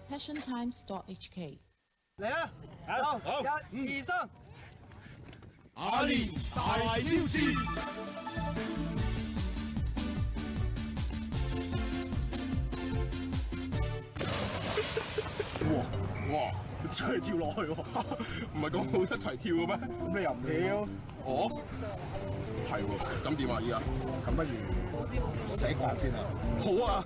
passiontimes.hk 嚟啊！好，一、二、三， 阿蓮大挑戰，哇！真係跳落去喎，唔係講好一齊跳嘅咩？ 咁你又唔跳？ 哦，係喎，咁點啊？依家咁不如寫慣先啊！ 好啊，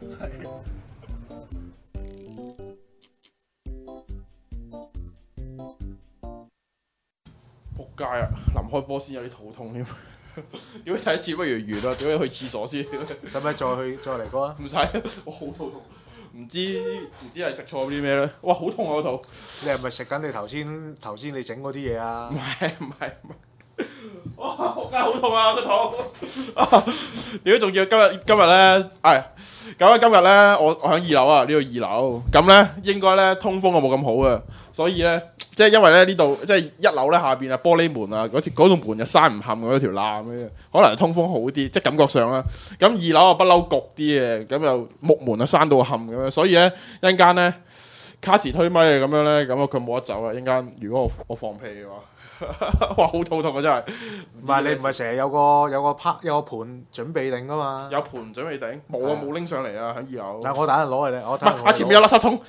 仆街啊！臨開波先有啲肚痛添，點解睇一次不如完啦？點解去廁所先？ 使唔使再嚟過啊？ 唔使，我好肚痛，唔知係食錯啲咩咧？哇，好痛啊個肚！ 你係咪食緊你頭先你整嗰啲嘢啊？ 唔係，哇！仆街好痛啊個肚！屌，仲要今日咧，今日咧，我喺2樓啊，呢度2樓，咁咧應該咧通風啊冇咁好啊，所以咧即係因為咧呢度即係1樓咧下邊啊玻璃門啊嗰棟門就閂唔冚嗰條罅嘅，可能通風好啲，即係感覺上啦。咁2樓啊不嬲焗啲嘅，咁又木門啊閂到冚咁樣，所以咧一陣間咧卡時推咪啊咁樣咧，咁啊佢冇得走啊！一陣間如果我放屁嘅話。哇！好肚痛啊，真係。 唔係你唔係成日有個盤準備定噶嘛？ 有盤準備頂，冇啊冇拎上嚟啊喺2樓。 但我等陣攞嚟咧，我唔係前面有垃圾桶，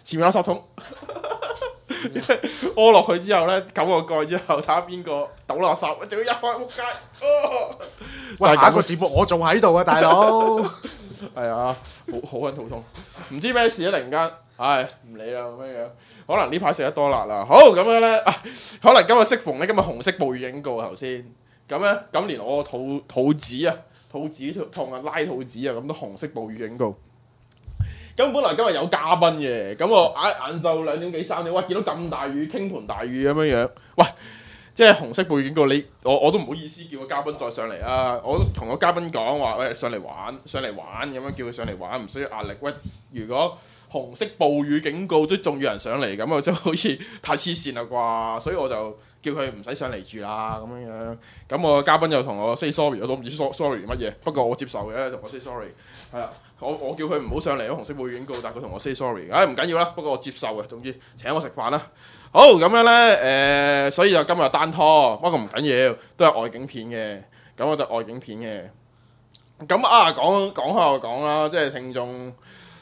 屙落去之後咧，冚個蓋之後睇下邊個倒垃圾，我仲要一開仆街。 喂，下一個節目我仲喺度啊，大佬。 係啊，好撚肚痛，唔知咩事啊！突然間，唔理啦咁樣，可能呢排食得多辣啦。好咁樣咧，可能今日適逢咧，今日紅色暴雨警告頭先，咁咧咁連我肚子痛啊，拉肚子啊，咁都紅色暴雨警告。咁本來今日有嘉賓嘅，咁我晏晝2點幾3點，哇！見到咁大雨，傾盆大雨咁樣，喂！即係紅色暴雨警告，我都唔好意思叫個嘉賓再上嚟啊！我都同個嘉賓講話，喂，上嚟玩咁樣叫佢上嚟玩，唔需要壓力。喂，如果紅色暴雨警告都仲要人上嚟，咁啊真係好似太黐線啦啩！所以我就叫佢唔使上嚟住啦咁樣。咁我個嘉賓又同我 say sorry，我都唔知 sorry 乜嘢，不過我接受嘅，同我 say sorry。係啊，我叫佢唔好上嚟紅色暴雨警告，但係佢同我 say sorry。唔緊要啦，不過我接受嘅，總之請我食飯啦。好咁樣咧，所以就今日單拖，不過唔緊要，都係外景片嘅。咁我就外景片嘅。咁講下就講啦，即係聽眾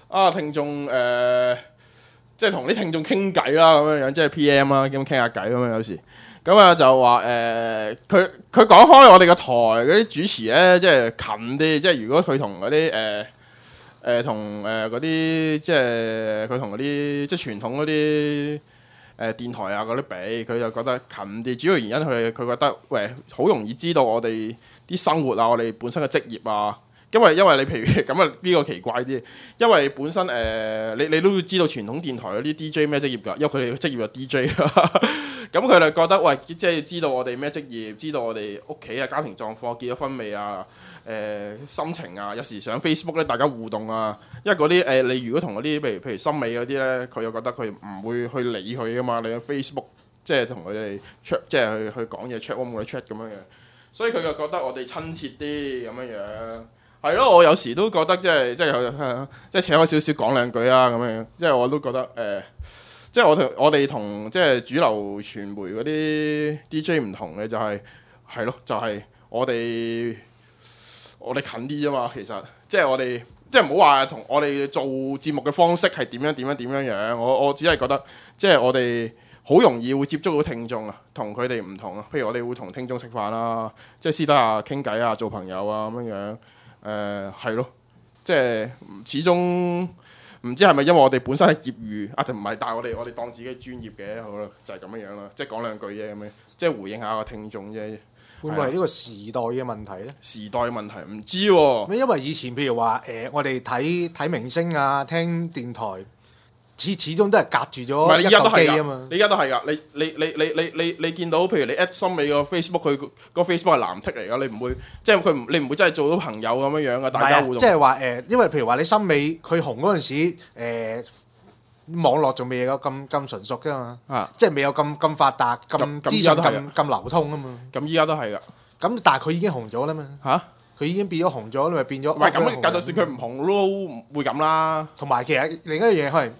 即係同啲聽眾傾偈啦，咁樣即係 PM 啦，咁傾下偈咁樣有時。咁啊就話佢講開我哋個台嗰啲主持咧，即係近啲，即係如果佢同嗰啲同嗰啲即係佢同嗰啲即係傳統嗰啲。電台啊嗰啲比，佢就覺得近啲。主要原因佢覺得，喂，好容易知道我哋啲生活啊，我哋本身嘅職業啊。因為你譬如咁啊，呢個奇怪啲。因為本身你都要知道傳統電台嗰啲 DJ 咩職業㗎，因為佢哋嘅職業就 DJ。咁佢哋覺得，喂，即係知道我哋咩職業，知道我哋屋企啊家庭狀況，結咗婚未啊？心情啊，有時上 Facebook 咧，大家互動啊，因為嗰啲你如果同嗰啲譬如森美嗰啲咧，佢又覺得佢唔會去理佢噶嘛，你喺 Facebook 即係同佢哋 chat， 即係去講嘢 chat room 嗰啲 chat 咁樣嘅，所以佢就覺得我哋親切啲咁樣樣，係咯，我有時都覺得即係扯開少少講兩句啊咁樣，即係我都覺得即係我哋同即係主流傳媒嗰啲 DJ 唔同嘅就係咯，就係我哋近啲啫嘛，其實即係我哋即係唔好話同我哋做節目嘅方式係點樣，我只係覺得即係我哋好容易會接觸到聽眾啊，同佢哋唔同啊。譬如我哋會同聽眾食飯啦，即係私底下傾偈啊，做朋友啊咁樣，係咯，即係始終唔知係咪因為我哋本身係業餘啊，定唔係？但係我哋當自己專業嘅，好啦，就係咁樣啦，即係講兩句啫咁樣，即係回應下個聽眾啫。 會唔會係呢個時代嘅問題咧？ 時代問題唔知喎。 因為以前譬如話我哋睇明星啊，聽電台，始終都係隔住咗一嚿機啊嘛。 你而家都係㗎，你見到譬如你 at 森美個 Facebook， 佢個 Facebook 係藍色嚟㗎，你唔會即係你唔會真係做到朋友咁樣㗎，大家互動。 即係話因為譬如話你森美佢紅嗰陣時網絡仲未有咁純熟㗎嘛，即係未有咁發達、咁資訊咁流通啊嘛。 咁依家都係㗎。 咁但係佢已經紅咗啦嘛。佢已經變咗紅咗，咪變咗。 唔係咁，就算佢唔紅都會咁啦。 同埋其實另一樣嘢係，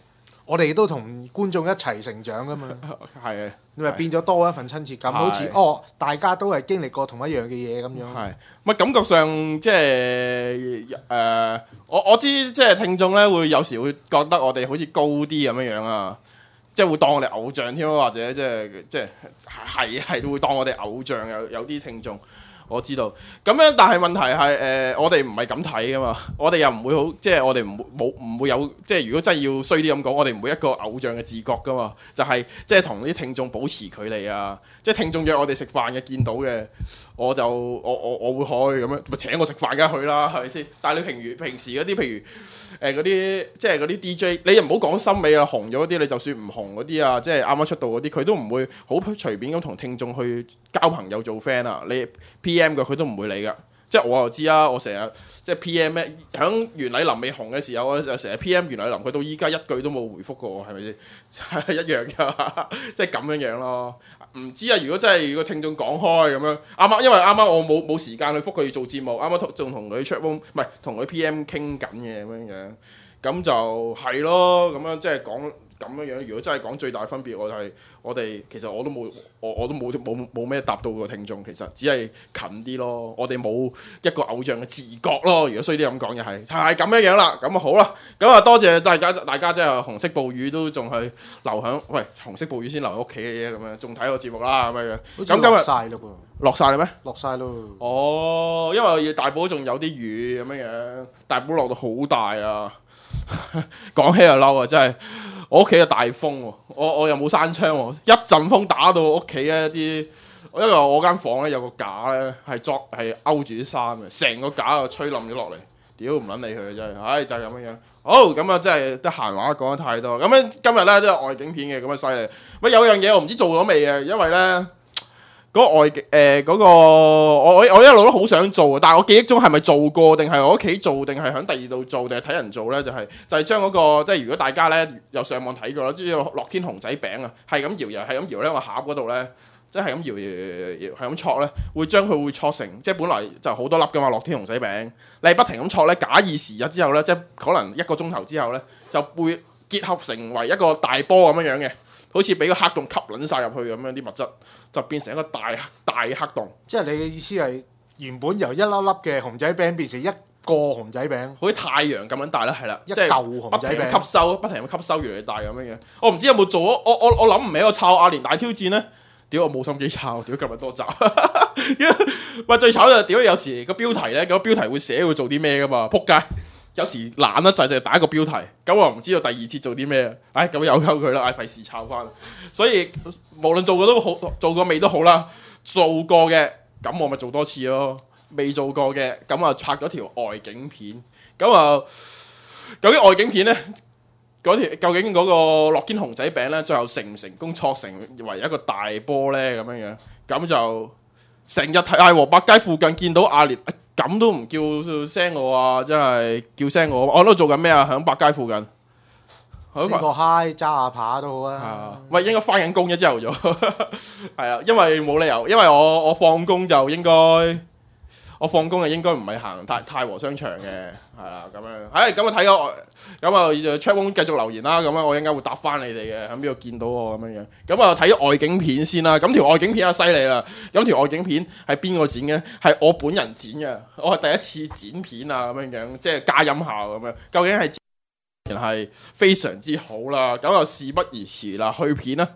我哋都同觀眾一齊成長噶嘛。 係啊， 你咪變咗多一份親切感，好似大家都係經歷過同一樣嘅嘢咁樣。 係，咪感覺上即係我知即係聽眾咧會有時會覺得我哋好似高啲咁樣啊，即係會當我哋偶像添，或者即係會當我哋偶像，有啲聽眾。我知道咁樣，但係問題係我哋唔係咁睇噶嘛，我哋又唔會好，即係我哋唔會有，即係如果真係要衰啲咁講，我哋唔會一個偶像嘅自覺噶嘛，就係即係同啲聽眾保持距離啊，即係聽眾約我哋食飯嘅，見到嘅我會去咁樣，咪請我食飯梗係去啦，係咪先？但係你平時嗰啲，譬如嗰啲即係嗰啲 DJ， 你又唔好講森美啊，紅咗嗰啲，你就算唔紅嗰啲啊，即係啱啱出道嗰啲，佢都唔會好隨便咁同聽眾去交朋友做 friend 啊，你 PM 嘅佢都唔會理㗎，即係我又知啊，我成日即係 PM 咩，響袁澧林未紅嘅時候，我就成日 PM 袁澧林，佢到依家一句都冇回覆過我，係咪先？係一樣㗎，即係咁樣咯。唔知啊，如果真係個聽眾講開咁樣，因為啱啱我冇時間去覆佢做節目，啱啱仲同佢 chat room， 唔係同佢 PM 傾緊嘅咁樣，咁就係咯，咁樣即係講。咁樣，如果真係講最大分別，我哋其實我都冇咩答到個聽眾，其實只係近啲咯。我哋冇一個偶像嘅自覺咯。如果衰啲咁講嘅係咁樣啦，咁啊好啦，咁啊多謝大家真係紅色暴雨都仲係留響，喂紅色暴雨先留喺屋企嘅啫，咁樣仲睇個節目啦咁樣。咁今日落晒嘞噃， 落晒啦咩？ 落晒咯。 哦，因為大埔仲有啲雨咁樣，大埔落到好大啊！講起就嬲啊，真係我屋企有大風喎，我又冇閂窗喎，一陣風打到屋企咧啲，因為我間房咧有個架咧係勾住啲衫嘅，成個架就吹冧咗落嚟，屌唔撚理佢真係，唉就係咁樣。好，咁啊真係得閒話講得太多，咁樣今日咧都有外景片嘅，咁啊犀利。喂，有樣嘢我唔知做咗未啊，因為咧。嗰個外景我一路都好想做，但係我記憶中係咪做過，定係我屋企做，定係喺第二度做，定係睇人做咧？就係將嗰個即係如果大家咧有上網睇過啦，即係樂天熊仔餅啊，係咁搖係咁搖咧，個盒嗰度咧，即係咁搖係咁戳咧，會將佢會戳成即係本來就好多粒噶嘛樂天熊仔餅，你係不停咁戳咧，假以時日之後咧，即係可能1個鐘頭之後咧，就會結合成為一個大波咁樣嘅。好似俾個黑洞吸撚晒入去咁樣啲物質，就變成一個大黑洞。 即係你嘅意思係原本由一粒粒嘅熊仔餅變成一個熊仔餅， 好似太陽咁樣大啦，係啦， 一嚿熊仔餅吸收，不停咁吸收越嚟越大咁樣。我唔知有冇做啊？我諗唔起我抄阿連大挑戰咧，屌我冇心機抄，屌今日多集。喂，最慘就屌有時個標題咧，個標題會寫會做啲咩噶嘛？撲街！有時懶得就打一個標題，咁我唔知道第二次做啲咩，咁由鳩佢啦，費事抄翻。所以無論做過都好，做過未都好啦。做過嘅咁我咪做多次咯，未做過嘅咁啊拍咗條外景片。咁啊，究竟外景片咧，究竟嗰個樂天熊仔餅咧，最後成唔成功戳成為一個大波咧？咁樣咁就成日睇喺禾伯街附近見到阿連。咁都唔叫聲我啊！真係叫聲我，我都做緊咩啊？響百佳附近， 食個嗨揸下扒都好啊！ 喂，應該翻緊工啫，朝頭早係啊，因為冇理由，因為我放工就應該，我放工就應該唔係行太和商場嘅，係啦咁樣。咁啊睇咗，咁啊 chat room 繼續留言啦。咁啊，我應該會答翻你哋嘅，喺邊度見到我咁樣。咁啊睇咗外景片先啦。咁條外景片啊犀利啦。咁條外景片係邊個剪嘅？係我本人剪嘅。我係第一次剪片啊，咁樣即係加音效咁樣。究竟係係非常之好啦。咁啊事不宜遲啦，去片啦。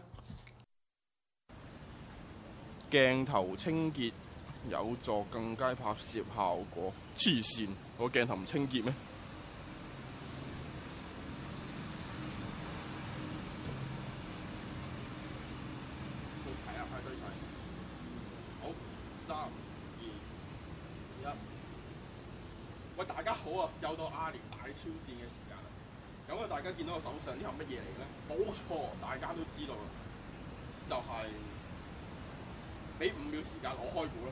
鏡頭清潔。有助更佳拍攝效果。黐線，我鏡頭唔清潔咩？對齊啊，快對齊！好，3、2、1。喂，大家好啊！又到阿連大挑戰嘅時間啦。咁啊，大家見到我手上呢盒乜嘢嚟咧？冇錯，大家都知道啦，就係俾5秒時間我開估啦。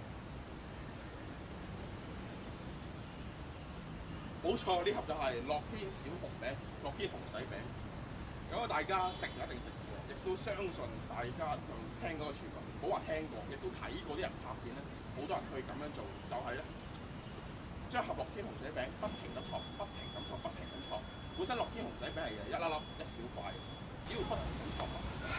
冇錯，呢盒就係樂天小熊餅、樂天熊仔餅。咁啊，大家食一定食過，亦都相信大家就聽嗰個傳聞，唔好話聽過，亦都睇過啲人拍片咧，好多人去咁樣做，就係咧將盒樂天熊仔餅不停咁戳，不停咁戳，不停咁戳。本身樂天熊仔餅係一粒粒一小塊， 只要不停咁錯，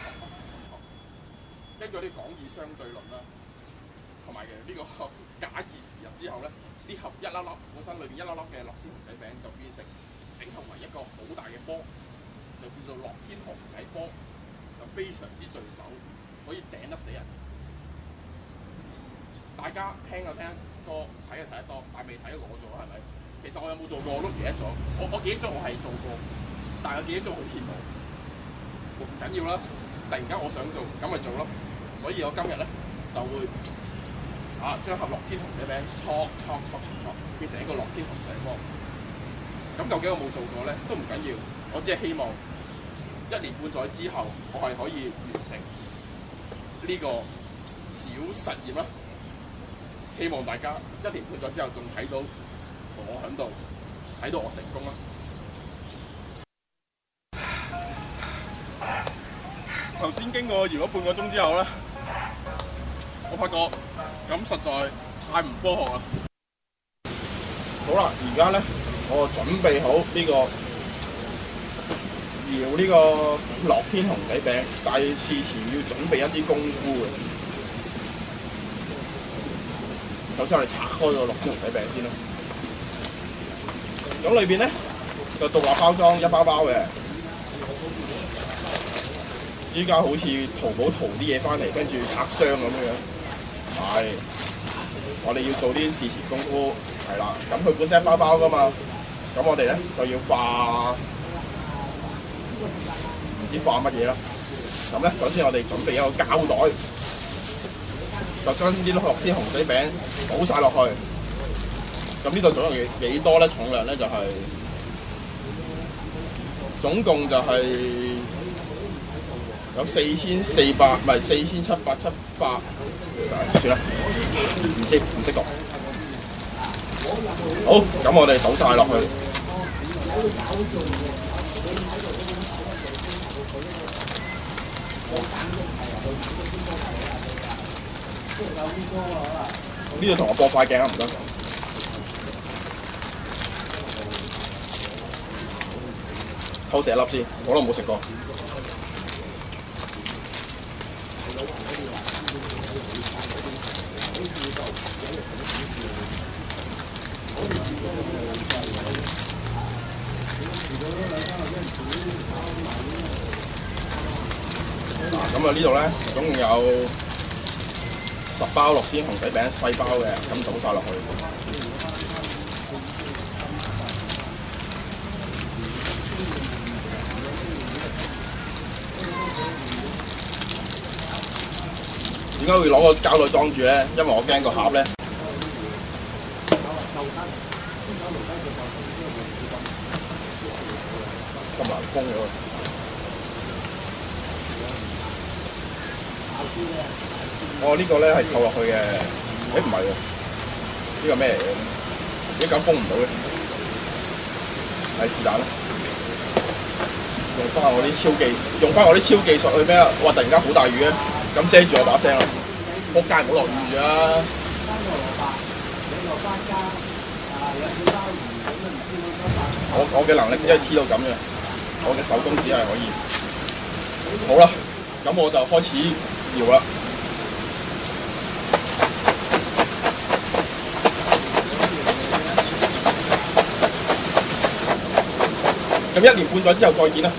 根據啲廣義相對論啦，同埋呢個假以時日之後咧，呢盒一粒粒本身裏邊一粒粒嘅樂天熊仔餅就變成整合為一個好大嘅波，就叫做樂天熊仔波，就非常之聚手，可以頂得死人。大家聽就聽得多，睇就睇得多，但係未睇過我做係咪？其實我有冇做過我都唔記得咗。我記憶中我係做過，但係我記憶中好似冇。唔緊要啦，突然間我想做，咁咪做咯。所以我今日咧就會將盒樂天熊仔餅搓，變成一個樂天熊仔波。咁究竟我冇做過咧，都唔緊要。我只係希望1年半載之後，我係可以完成呢個小實驗啦。希望大家1年半載之後仲睇到我喺度，睇到我成功啦！頭先經過搖咗半個鐘之後咧，我發覺咁實在太唔科學啦。好啦，而家咧我準備好呢個搖呢個樂天熊仔餅，但係事前要準備一啲功夫嘅。首先我哋拆開個樂天熊仔餅先啦。咁裏邊咧就獨立包裝一包包嘅。依家好似淘寶淘啲嘢翻嚟，跟住拆箱咁樣。係，我哋要做啲事前功夫，係啦。咁佢本身一包包噶嘛，咁我哋咧就要化，唔知化乜嘢啦。咁咧，首先我哋準備一個膠袋。就將啲樂天熊仔餅倒晒落去，咁呢度總共幾多咧？重量咧就係、總共就係有4400，唔係4700，算啦，唔識讀。好，咁我哋倒晒落去。呢度同我播塊鏡啊，唔該。偷食一粒先，我都冇食過。咁啊，呢度咧總共有10包樂天熊仔餅細包嘅，咁倒晒落去。點解會攞個膠袋裝住咧？因為我驚個盒咧咁難封咗。哦，呢個咧係扣落去嘅，唔係喎，呢個咩嚟嘅？一嚿封唔到嘅，係是但啦。用翻我啲超技術去咩啊？哇！突然間好大雨啊，咁遮住我把聲啦。仆街，唔好落雨住啦。我嘅能力真係黐到咁嘅，我嘅手工只係可以。好啦，咁我就開始搖啦。咁1年半載之後再見啦。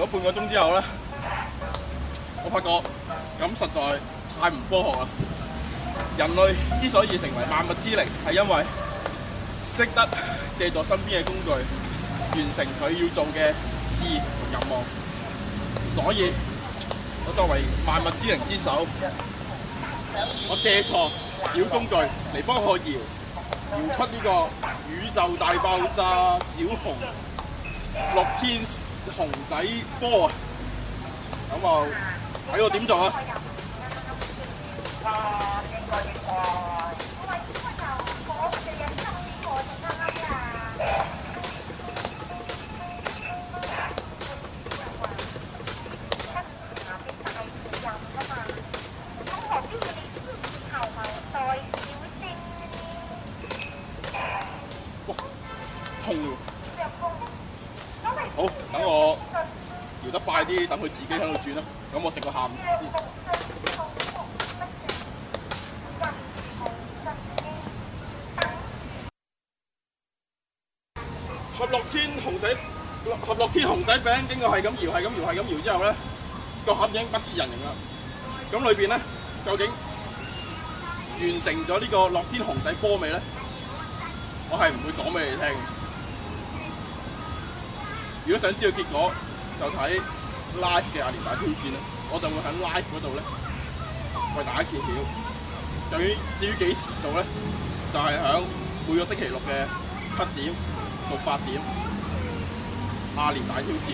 半個鐘之後咧，我發覺咁實在太唔科學啦。人類之所以成為萬物之靈，係因為識得借助身邊嘅工具完成佢要做嘅事同任務。所以，我作為萬物之靈之首，我借助小工具嚟幫我搖出呢個宇宙大爆炸小熊樂天熊仔波啊！咁啊，睇我點做啊！痛喎！好，等我搖得快啲，等佢自己喺度轉啦。咁我食個下午茶先。合樂天熊仔餅經過係咁搖之後咧，個盒已經不似人形啦。咁裏邊咧，究竟完成咗呢個樂天熊仔波未咧？我係唔會講俾你聽。如果想知道結果，就睇 live 嘅阿連大挑戰啦。我就會喺 live 嗰度咧，為大家揭曉。至於幾時做咧，就係喺每個星期六嘅7點到8點，阿連大挑戰。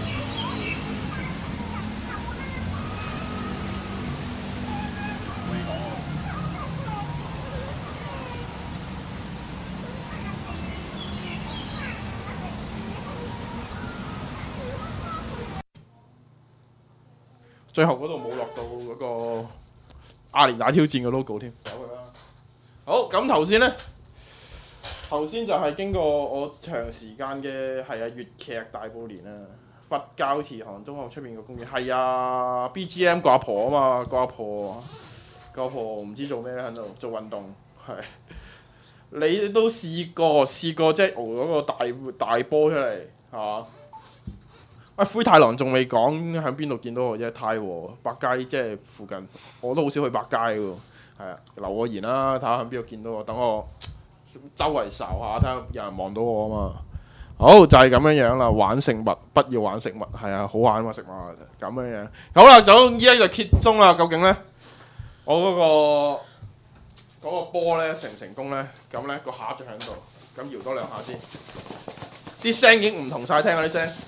最後嗰度冇落到嗰個阿連大挑戰嘅 logo 添，走佢啦。好，咁頭先就係經過我長時間嘅粵劇大報年啊，佛教慈航中學出面個公園係啊 BGM 個阿婆啊嘛，個阿婆唔知做咩喺度做運動係。你都試過即係熬嗰個大波出嚟係嘛？灰太狼仲未講喺邊度見到我啫，太和百佳即係附近，我都好少去百佳喎。係啊，留個言啦，睇下喺邊度見到我，等我周圍睄下，睇下有人望到我啊嘛。好就係咁樣啦，玩食物不要玩食物，係啊，好玩嘛食物咁樣。好啦，咁依家就揭盅啦，究竟咧我嗰個波咧成唔成功咧？咁咧個盒就喺度，咁搖多兩下先，啲聲已經唔同晒，聽嗰啲聲。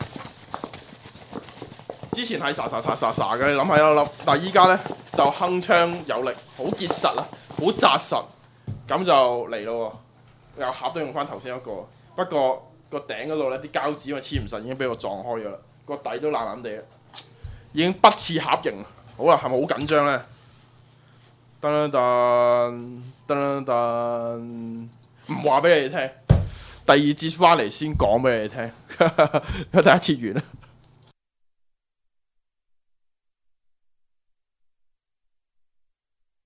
之前係沙嘅，你諗下一粒，但係依家咧就鏗鏘有力，好結實啊，好紮實，咁就嚟咯喎。有盒都用翻頭先一個，不過個頂嗰度咧啲膠紙因為黐唔實，已經俾我撞開咗啦，個底都爛爛地，已經不似盒形。好啦，係咪好緊張咧？唔話俾你哋聽，第二節翻嚟先講俾你哋聽，第一節完啦。